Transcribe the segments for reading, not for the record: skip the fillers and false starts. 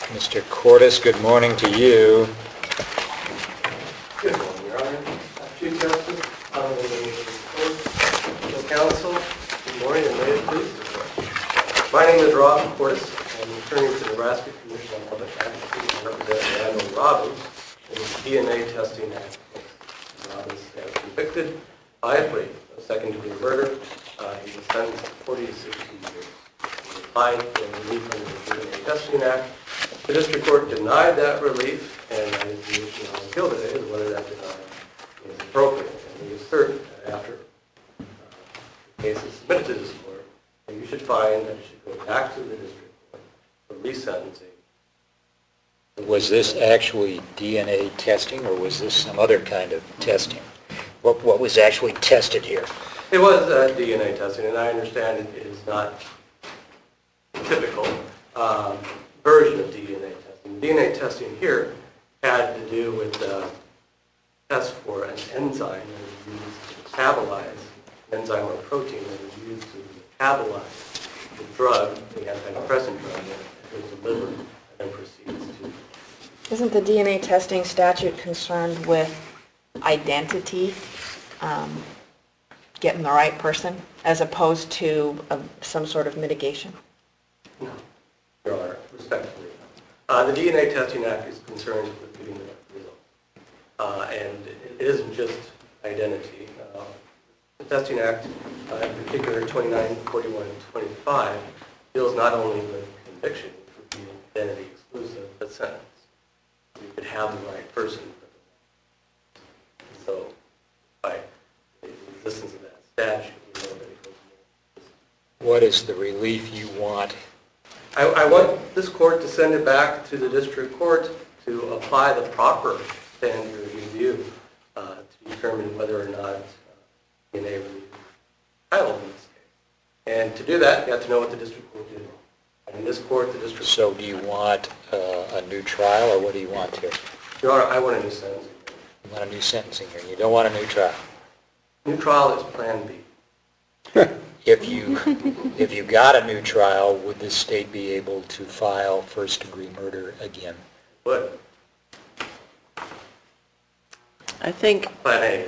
Mr. Cordes, good morning to you. Good morning, Your Honor. Chief Justice, Honorable Members of the Court, Counsel, good morning and may it please. My name is Rob Cordes. I'm an attorney with the Nebraska Commission on Public Advocacy and represent Randall Robbins in the DNA Testing Act. Robbins was convicted by a plea of second-degree murder. He was sentenced to 40 to 60 years. He applied for relief under the DNA Testing Act. The district court denied that relief, and the issue on appeal today is whether that denial is appropriate. And we assert that after the case is submitted to this court, that you should find that it should go back to the district court for resentencing. Was this actually DNA testing, or was this some other kind of testing? What was actually tested here? It was DNA testing, and I understand it is not typical version of DNA testing. DNA testing here had to do with tests for an enzyme that is used to metabolize, an enzyme or protein that is used to metabolize the drug, the antidepressant drug, that goes to the liver and then proceeds to... Isn't the DNA testing statute concerned with identity, getting the right person, as opposed to some sort of mitigation? No, Your Honor, respectfully. The DNA Testing Act is concerned with getting the right result. And it isn't just identity. The Testing Act, in particular 29, 41, and 25, deals not only with conviction, which would be identity exclusive, but sentence. You could have the right person. So, by the existence of that statute, we know that it goes more. What is the relief you want? I want this court to send it back to the district court to apply the proper standard review to determine whether or not DNA relief is entitled in this case. And to do that, you have to know what the district court did. And in this court, the district... So do you want a new trial, or what do you want here? Your Honor, I want a new sentencing. You want a new sentencing here. You don't want a new trial. New trial is Plan B. If you got a new trial, would this state be able to file first-degree murder again? But I think Plan A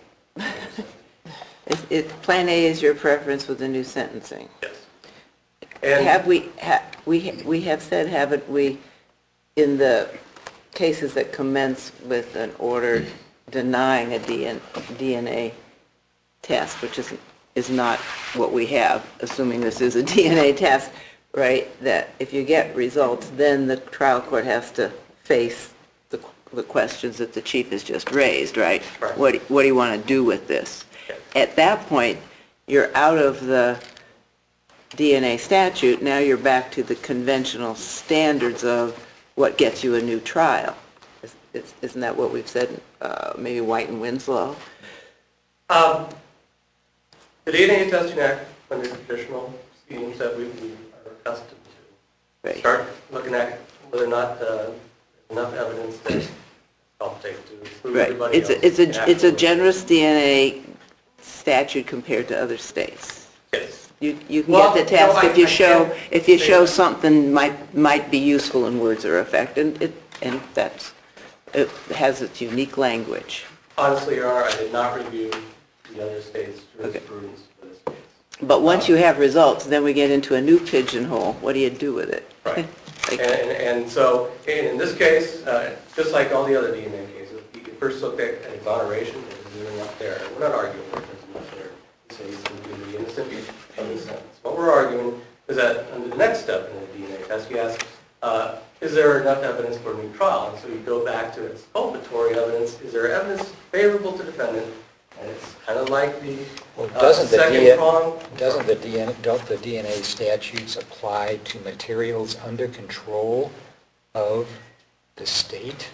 is. Plan A is your preference with the new sentencing. Yes. And Have we have said, haven't we, in the cases that commence with an order denying a DNA test, which is not what we have, assuming this is a DNA test, right, that if you get results, then the trial court has to face the questions that the Chief has just raised, right? Right. What do you want to do with this? Yes. At that point, you're out of the DNA statute. Now you're back to the conventional standards of what gets you a new trial. Isn't that what we've said, maybe White and Winslow? The DNA Testing Act, under traditional schemes that we are accustomed to, Right. start looking at whether or not enough evidence that I'll take to exclude Right. everybody else. It's a generous DNA statute compared to other states. Yes. You can Well, get the test no, if you I show can't if you say show that. something might be useful in words or effect, and it has its unique language. Honestly, Your Honor, I did not review the other states' jurisprudence for this case. But once you have results, then we get into a new pigeonhole. What do you do with it? Right. Like- And so, in this case, just like all the other DNA cases, you first look at exoneration, there's enough there. We're not arguing that there's enough there to say he's completely innocent of the sentence. What we're arguing is that under the next step in the DNA test, you ask, is there enough evidence for a new trial? And so you go back to exculpatory evidence. Is there evidence favorable to defendant? And it's kind of like the second prong. Don't the DNA statutes apply to materials under control of the state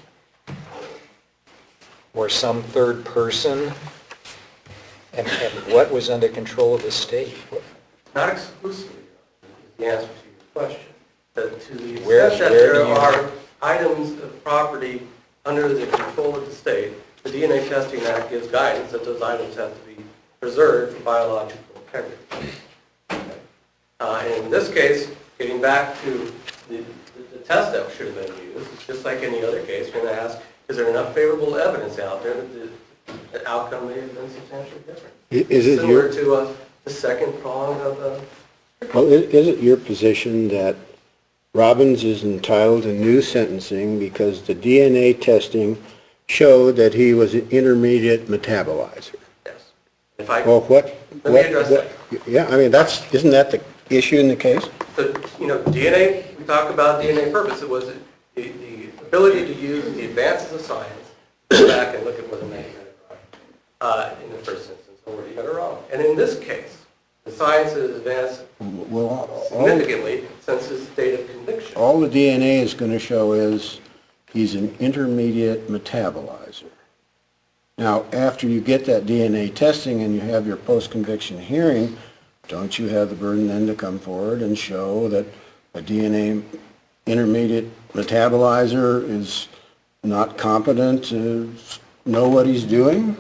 or some third person? And what was under control of the state? Not exclusively, is the answer to your question. That to the extent Where that do there you- are items of property under the control of the state, the DNA Testing Act gives guidance that those items have to be preserved for biological integrity. In this case, getting back to the test that should have been used. It's just like any other case. You're going to ask, is there enough favorable evidence out there that the outcome may have been substantially different? Is it Similar your, to the second prong of well, is it your position that Robbins is entitled to new sentencing because the DNA testing showed that he was an intermediate metabolizer? yes. If I Well, what? Let me address that. Yeah, I mean, isn't that the issue in the case? So, DNA, we talk about DNA purpose. It was the ability to use the advances of science to go back and look at whether man got it right in the first instance, or whether he got it wrong. And in this case, the science has advanced Well, significantly since his date of conviction. all the DNA is going to show is he's an intermediate metabolizer. Now, after you get that DNA testing and you have your post-conviction hearing, don't you have the burden then to come forward and show that a DNA intermediate metabolizer is not competent to know what he's doing?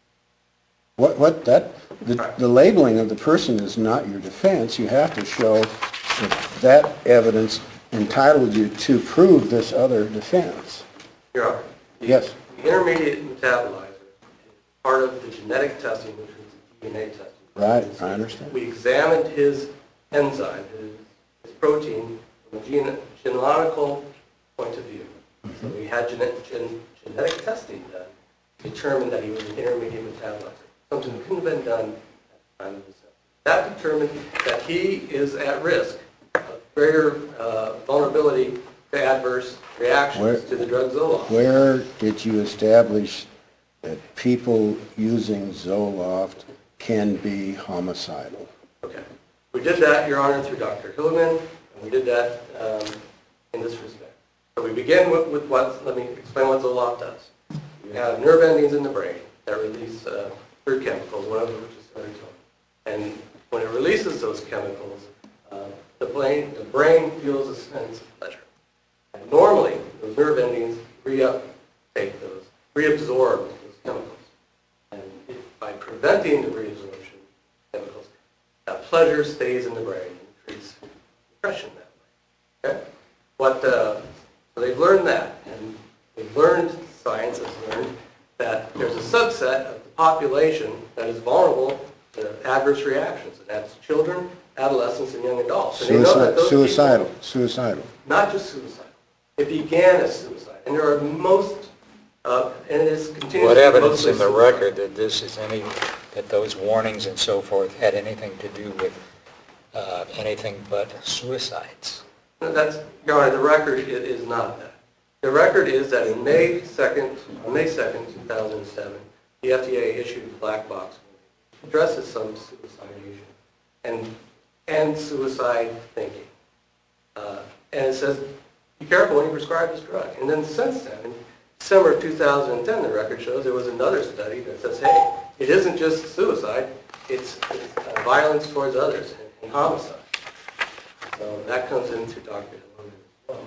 The labeling of the person is not your defense. You have to show that evidence entitled you to prove this other defense. Your Honor, Yes. the intermediate metabolizer is part of the genetic testing, which was the DNA testing. Right, I understand. We examined his enzyme, his protein, from a genealogical point of view. So we had genetic testing done to determine that he was an intermediate metabolizer, something that couldn't have been done at the time of his sentence. That determined that he is at risk of greater vulnerability to adverse reactions to the drug Zoloft. Where did you establish that people using Zoloft can be homicidal? Okay. We did that, Your Honor, through Dr. Hilleman, and we did that in this respect. So we begin with let me explain what Zoloft does. You have nerve endings in the brain that release three chemicals, one of which is serotonin. And when it releases those chemicals, the brain feels a sense of pleasure. And normally, those nerve endings reabsorb those chemicals. And by preventing the reabsorption of chemicals, that pleasure stays in the brain and treats depression that way. Okay? So they've learned that, and they've learned, science has learned, that there's a subset of the population that is vulnerable to adverse reactions, and that's children, adolescents, and young adults. And they know that those Suicidal. not just suicide. It began as suicide, and there are and it is continuing What to be evidence mostly in the suicide. record that those warnings and so forth had anything to do with anything but suicides? No, Your Honor, the record is not that. The record is that on May 2nd, 2007, the FDA issued a black box which addresses some suicidation and suicide thinking. And it says, be careful when you prescribe this drug. And then since then, in December of 2010, the record shows there was another study that says, hey, it isn't just suicide, it's violence towards others and homicide. So that comes into Dr. Hilleman as well.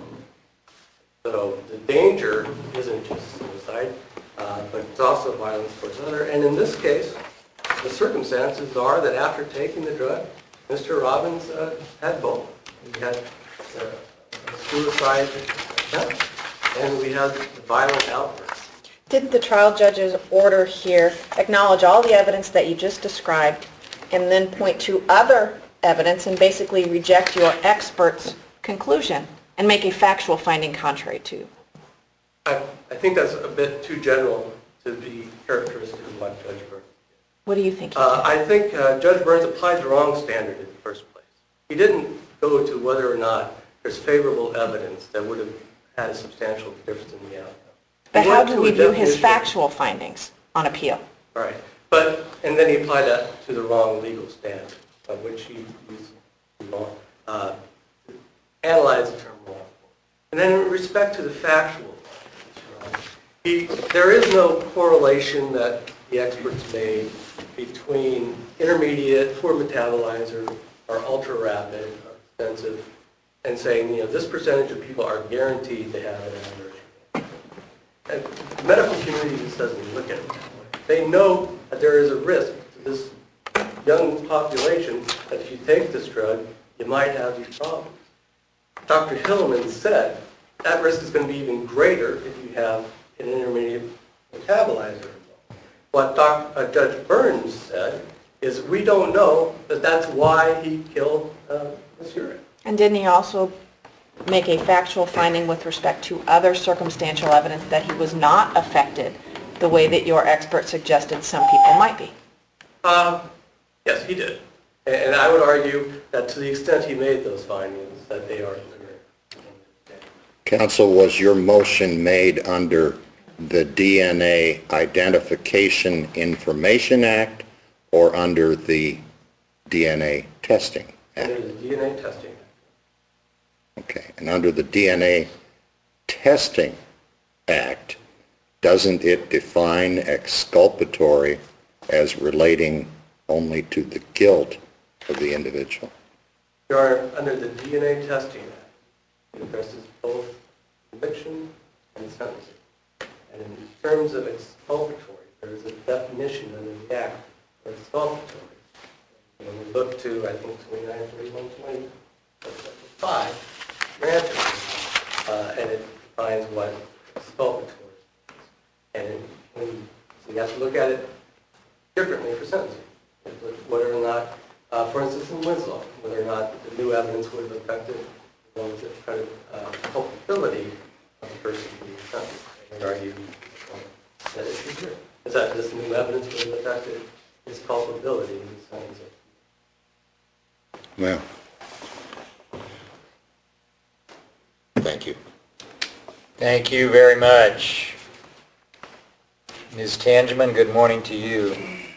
So the danger isn't just suicide, but it's also violence towards others. And in this case, the circumstances are that after taking the drug, Mr. Robbins had both. He had a suicide attempt, and we had violent outbursts. Did the trial judge's order here acknowledge all the evidence that you just described and then point to other evidence and basically reject your expert's conclusion and make a factual finding contrary to? I think that's a bit too general to be characteristic of what Judge Burns did. What do you think? I think Judge Burns applied the wrong standard in the first place. He didn't go to whether or not there's favorable evidence that would have had a substantial difference in the outcome. But He how went do to we a view his definition- factual findings on appeal? Right. And then he applied that to the wrong legal standard, of which he analyzed the term wrong. And then in respect to the factual, there is no correlation that the experts made between intermediate, poor metabolizer, or ultra-rapid, or expensive, and saying, this percentage of people are guaranteed to have an adverse reaction. And the medical community just doesn't look at it that way. They know that there is a risk to this young population that if you take this drug, you might have these problems. Dr. Hillman said that risk is going to be even greater if you have an intermediate metabolizer. What Judge Burns said is we don't know that that's why he killed Ms. Urich. And didn't he also make a factual finding with respect to other circumstantial evidence that he was not affected the way that your expert suggested some people might be? Yes, he did. And I would argue that to the extent he made those findings, that they are clear. Counsel, was your motion made under the DNA Identification Information Act or under the DNA Testing Act? Under the DNA Testing Act. Okay, and under the DNA Testing Act, doesn't it define exculpatory as relating only to the guilt of the individual? Your Honor, under the DNA Testing Act, it addresses both conviction and sentencing. And in terms of exculpatory, there is a definition under the Act for exculpatory. When we look to, I think, 29-31-20, 5, and it defines what exculpatory is. And so you have to look at it differently for sentencing. Whether or not, for instance, in Winslow, whether or not the new evidence would have affected the culpability of the person being sentenced. I would argue that it's clear. Is that this new evidence would have affected his culpability in the sentencing. Well, thank you. Thank you very much. Ms. Tangeman, good morning to you.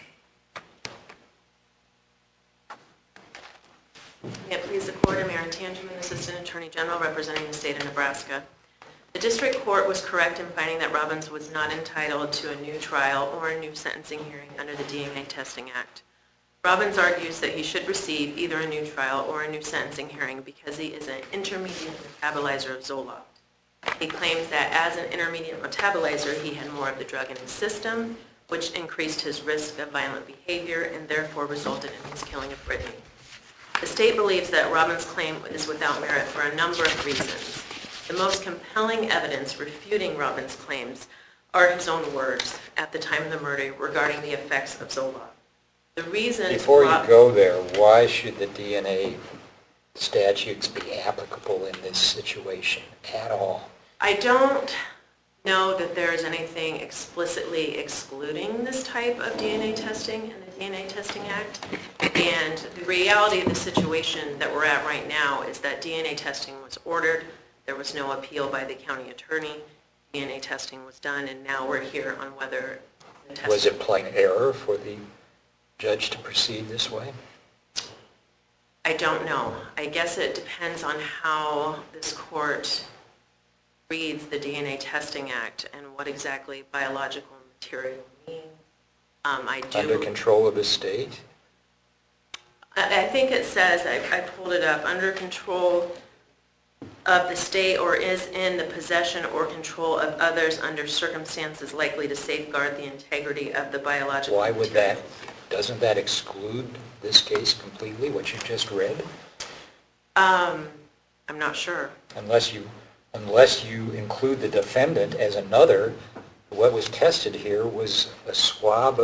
May it please the Court, I'm Erin Tangeman, Assistant Attorney General representing the state of Nebraska. The district court was correct in finding that Robbins was not entitled to a new trial or a new sentencing hearing under the DNA Testing Act. Robbins argues that he should receive either a new trial or a new sentencing hearing because he is an intermediate metabolizer of Zoloft. He claims that as an intermediate metabolizer, he had more of the drug in his system, which increased his risk of violent behavior and therefore resulted in his killing of Brittany. The state believes that Robbins' claim is without merit for a number of reasons. The most compelling evidence refuting Robbins' claims are his own words at the time of the murder regarding the effects of Zoloft. The reason Before you go there, why should the DNA statutes be applicable in this situation at all? I don't know that there is anything explicitly excluding this type of DNA testing in the DNA Testing Act. And the reality of the situation that we're at right now is that DNA testing was ordered. There was no appeal by the county attorney. DNA testing was done, and now we're here on whether the testing... Was it plain error for the judge to proceed this way? I don't know. I guess it depends on how this court reads the DNA Testing Act and what exactly biological material means. Under control of the state? I think it says, I pulled it up, under control of the state or is in the possession or control of others under circumstances likely to safeguard the integrity of the biological Why would that, material. doesn't that exclude this case completely, what you just read? I'm not sure. Unless you include the defendant as another, what was tested here was a swab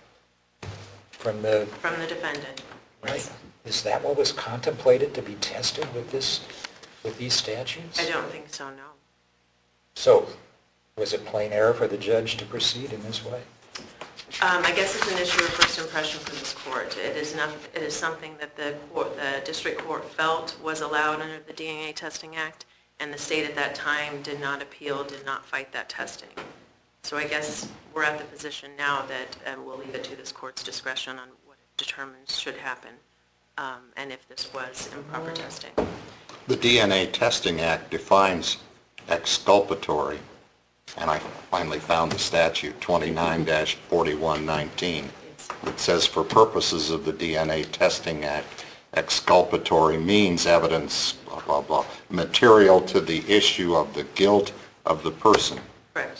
from the defendant. Right. Is that what was contemplated to be tested with these statutes? I don't think so, no. So, was it plain error for the judge to proceed in this way? I guess it's an issue of first impression for this court. It is something that the district court felt was allowed under the DNA Testing Act, and the state at that time did not appeal, did not fight that testing. So I guess we're at the position now that we'll leave it to this court's discretion on what it determines should happen, and if this was improper testing. The DNA Testing Act defines exculpatory, and I finally found the statute, 29-4119. It says, for purposes of the DNA Testing Act, exculpatory means evidence, blah, blah, blah, material to the issue of the guilt of the person. Correct.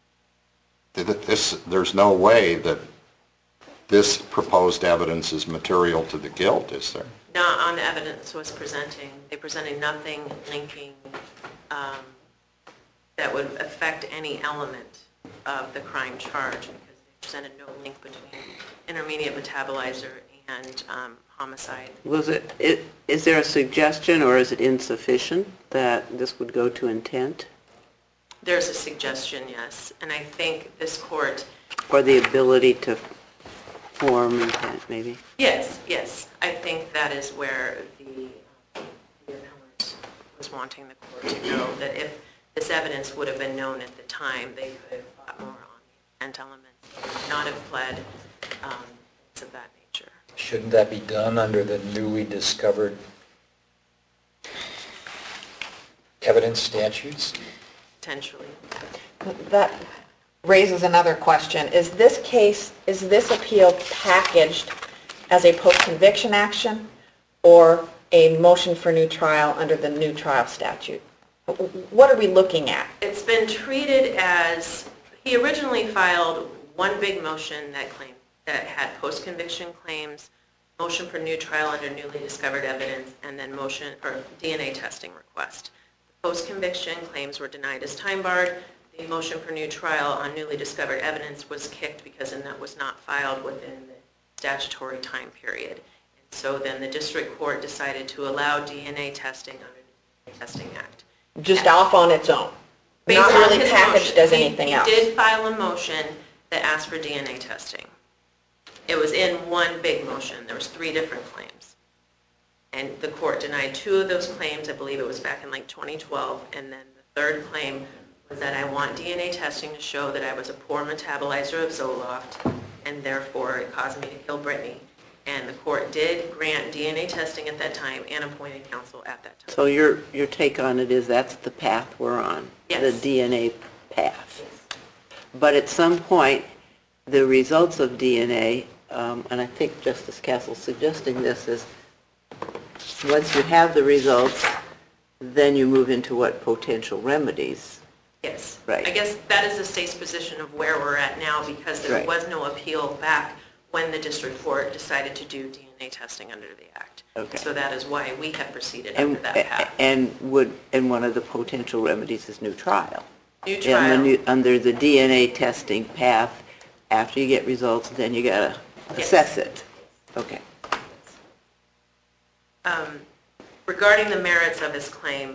There's no way that this proposed evidence is material to the guilt, is there? Not on the evidence was presenting. They presented nothing linking that would affect any element of the crime charge because they presented no link between intermediate metabolizer and homicide. Is there a suggestion or is it insufficient that this would go to intent? There's a suggestion, yes, and I think this court... Or the ability to form intent, maybe? Yes, yes. I think that is where the appellant was wanting the court to know that if this evidence would have been known at the time, they could have thought more on the intent element, not have pled things of that nature. Shouldn't that be done under the newly discovered evidence statutes? Potentially. That raises another question. Is this appeal packaged as a post-conviction action or a motion for new trial under the new trial statute? What are we looking at? It's been treated as, he originally filed one big motion that had post-conviction claims, motion for new trial under newly discovered evidence, and then motion for DNA testing request. The post-conviction claims were denied as time barred. The motion for new trial on newly discovered evidence was kicked because that was not filed within the statutory time period. And so then the district court decided to allow DNA testing under the DNA Testing Act. Just off on its own? Based Not on really his packaged motion. as anything else? He did file a motion that asked for DNA testing. It was in one big motion. There was 3 different claims. And the court denied 2 of those claims. I believe it was back in like 2012. And then the third claim was that I want DNA testing to show that I was a poor metabolizer of Zoloft, and therefore it caused me to kill Brittany. And the court did grant DNA testing at that time and appointed counsel at that time. So your take on it is that's the path we're on? Yes. The DNA path. But at some point, the results of DNA, and I think Justice Castle's suggesting this, is once you have the results, then you move into what potential remedies. Yes. Right. I guess that is the state's position of where we're at now because there Right. was no appeal back when the district court decided to do DNA testing under the Act. Okay. So that is why we have proceeded under that path. And one of the potential remedies is new trial. New trial. Under the DNA testing path, after you get results, then you gotta Yes. assess it. Okay. Regarding the merits of his claim,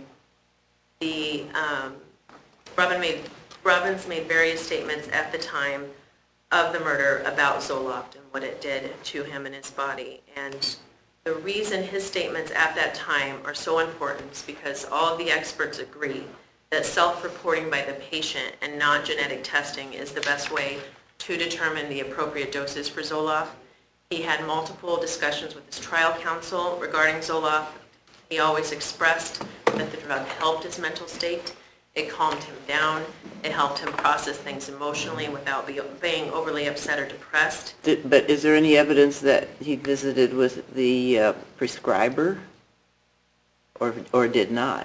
Robbins made various statements at the time of the murder about Zoloft and what it did to him and his body. And the reason his statements at that time are so important is because all of the experts agree that self-reporting by the patient and not genetic testing is the best way to determine the appropriate doses for Zoloft. He had multiple discussions with his trial counsel regarding Zoloft. He always expressed that the drug helped his mental state. It calmed him down. It helped him process things emotionally without being overly upset or depressed. But is there any evidence that he visited with the prescriber or did not?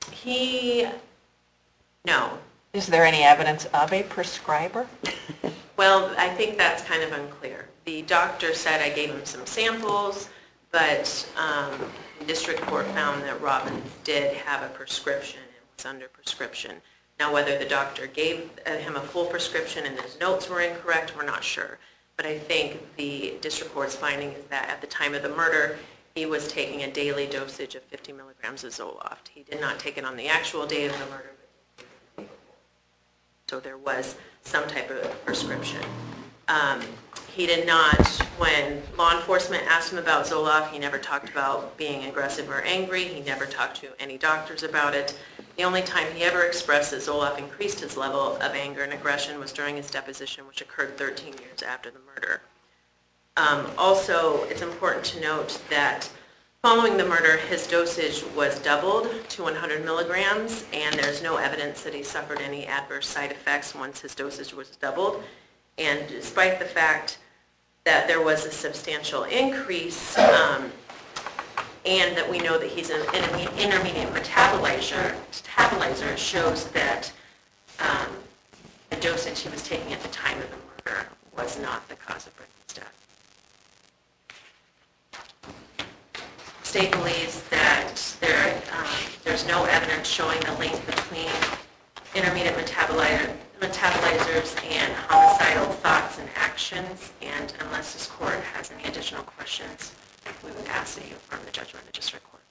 No. Is there any evidence of a prescriber? Well, I think that's kind of unclear. The doctor said I gave him some samples, but the district court found that Robbins did have a prescription and was under prescription. Now, whether the doctor gave him a full prescription and his notes were incorrect, we're not sure. But I think the district court's finding is that at the time of the murder, he was taking a daily dosage of 50 milligrams of Zoloft. He did not take it on the actual day of the murder, but so there was some type of prescription. He did not, when law enforcement asked him about Zoloft, he never talked about being aggressive or angry. He never talked to any doctors about it. The only time he ever expressed that Zoloft increased his level of anger and aggression was during his deposition, which occurred 13 years after the murder. Also, it's important to note that following the murder, his dosage was doubled to 100 milligrams, and there's no evidence that he suffered any adverse side effects once his dosage was doubled. And despite the fact that there was a substantial increase, and that we know that he's an intermediate metabolizer, shows that the dosage he was taking at the time of the murder was not the cause of Brittany's death. state believes that there's no evidence showing the link between intermediate metabolizers and homicidal thoughts and actions, and unless this court has any additional questions, we would ask that you affirm the judgment of the district court.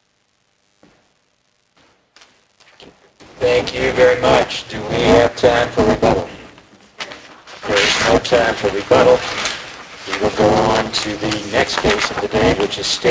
Thank you very much. Do we have time for rebuttal? There is no time for rebuttal. We will go on to the next case of the day, which is State